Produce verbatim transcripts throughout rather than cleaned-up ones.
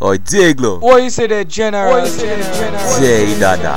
Oh, Jiglo. What you say the general? What you say the general? Jay Dada.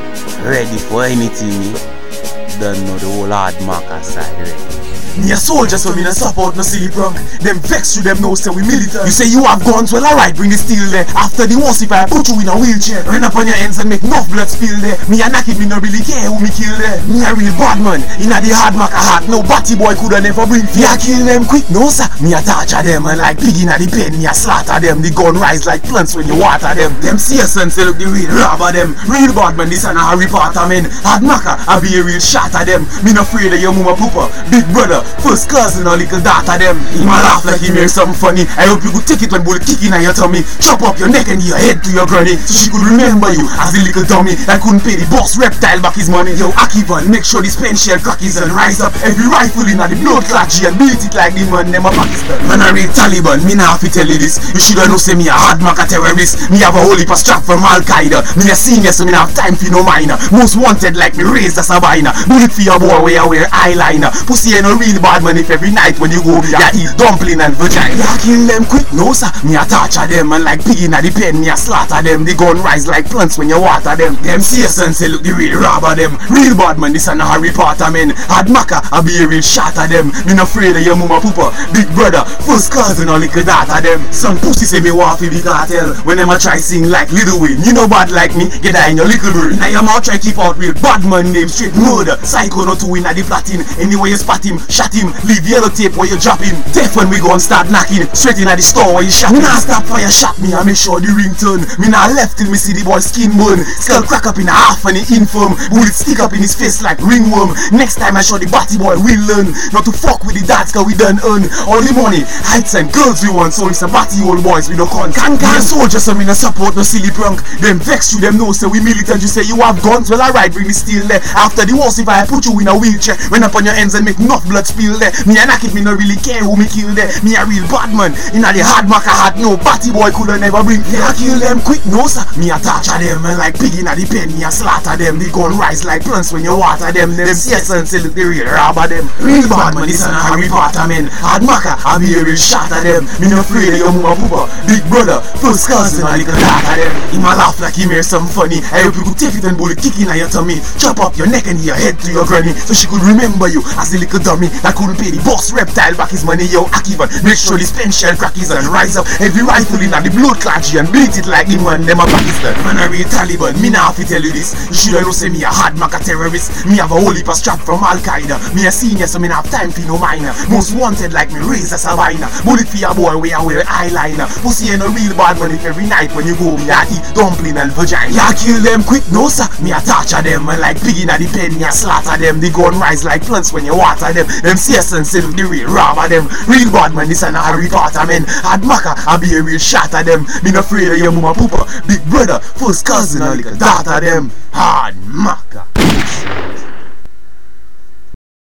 Ready for anything, eh? Don't know the whole hard marker side ready. Me a soldier, so me no support no silly prank. Them vex you, them know say we militant. You say you have guns, well alright, bring the steel there. After the once if I put you in a wheelchair, run up on your ends and make enough blood spill there. Me a knock it, me no really care who me kill there. Me a real bad man, inna the hard marker heart. No batty boy coulda never bring fear. Me a kill them quick, no sir. Me a torture them and like pig inna the pen. Me a slaughter them. The gun rise like plants when you water them. Them see a sense, they look the real robber them. Real bad man, this a Harry Potter man. Hard marker, I be a real shot at them. Me no afraid of your mama pooper, big brother. First cousin or little daughter them. He might laugh like he made something funny. I hope you could take it when bullet kicking at your tummy. Chop up your neck and your head to your granny, so she could remember you as a little dummy that couldn't pay the boss reptile back his money. Yo, Akivan, make sure this pen shell crackies and rise up every rifle in the blood clot G and beat it like the man them a Pakistan. Man a real Taliban, me nah have to tell you this. You shoulda know say me a hard marker terrorist. Me have a whole heap of strap from Al Qaeda. Me a senior so me nah have time for no minor. Most wanted like me raised a Sabina. Bullet for your boy where you wear eyeliner. Pussy ain't no real bad man if every night when you go ya eat dumpling and vagina. Ya kill them quick, no sir. Me a torture them and like pig inna the pen. Me a slaughter them. The gun rise like plants when you water them. Them see a sense look the real robber them. Real bad man, this a Harry Potter man. Hard marker, I be a real shot at them. Me no afraid of your mama pooper, big brother, first cousin or little daughter them. Some pussy say me want to be cartel. When them a try sing like Little Wayne, you know bad like me, get that in your little brain. Now your mouth try keep out real bad man name straight murder. Psycho no two inna the platin. Anyway you spot him, shot him, leave yellow tape where you drop him. Deaf when we go and start knocking, straight inna the store where you shot. Me nah stop fire shot me and make sure the ring turn. Me nah left till me see the boy skin burn. Skull crack up in a half and he infirm. Bullet stick up in his face like ringworm. Next time I show the batty boy will learn not to fuck with the dads cause we done earn all the money, heights and girls we want. So it's a batty old boys we don't con. Can can soldiers so me no support no silly prank. Them vex you, them know say we militant. You say you have guns, well alright, bring the steel there. After the wars if I put you in a wheelchair, run up on your ends and make enough blood spill there. Me a knock it, me no really care who me kill there. Me a real bad man, inna the hard marker heart. No batty boy coulda never bring fear. I kill them quick, no sir. Me a torture them and like pig inna the pen. Me a slaughter them. The gun rise like plants when you water them. Them see a sense look the real robber them. Real bad man, this a Harry Potter man. Hard marker, I be a real shot at them. Me no afraid of your mama pooper, big brother, first cousin or little daughter them. He might laugh like he made something funny. I hope you could take it and bullet kicking at your tummy. Chop up your neck and your head to your granny, so she could remember you as a little dummy that couldn't pay the boss reptile back his money. Yo, Akivan, make sure this pen shell crackies and rise up every rifle in the blood clot G and beat it like the man them a Pakistan. Man a real Taliban, me nah have to tell you this. You shoulda know say me a hard marker terrorist. Me have a whole heap of strap from Al Qaeda. Me a senior so me nah have time for no minor. Most wanted like me raise a Sabina. Bullet for your boy where you wear eyeliner. Pussy ain't no real bad man if every night when you go me a eat dumpling and vagina. Ya kill them quick, no sir. Me a torture them and like pig inna the pen. Me a slaughter them. The gun rise like plants when you water them. Them see a sense look the real robber them. Real bad man, this a Harry Potter man. Hard marker, I be a real shot at them. Me no afraid of your mama pooper, big brother, first cousin or little daughter them. Hard marker.